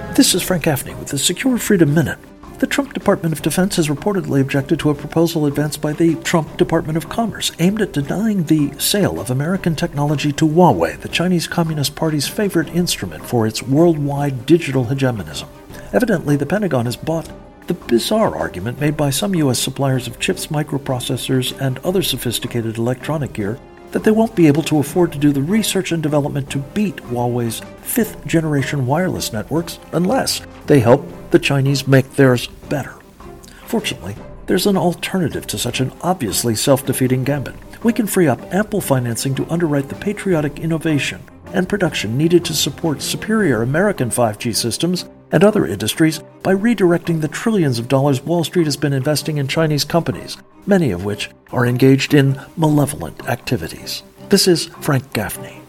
This is Frank Gaffney with the Secure Freedom Minute. The Trump Department of Defense has reportedly objected to a proposal advanced by the Trump Department of Commerce aimed at denying the sale of American technology to Huawei, the Chinese Communist Party's favorite instrument for its worldwide digital hegemonism. Evidently, the Pentagon has bought the bizarre argument made by some U.S. suppliers of chips, microprocessors, and other sophisticated electronic gear that they won't be able to afford to do the research and development to beat Huawei's fifth-generation wireless networks unless they help the Chinese make theirs better. Fortunately, there's an alternative to such an obviously self-defeating gambit. We can free up ample financing to underwrite the patriotic innovation and production needed to support superior American 5G systems and other industries by redirecting the trillions of dollars Wall Street has been investing in Chinese companies, many of which are engaged in malevolent activities. This is Frank Gaffney.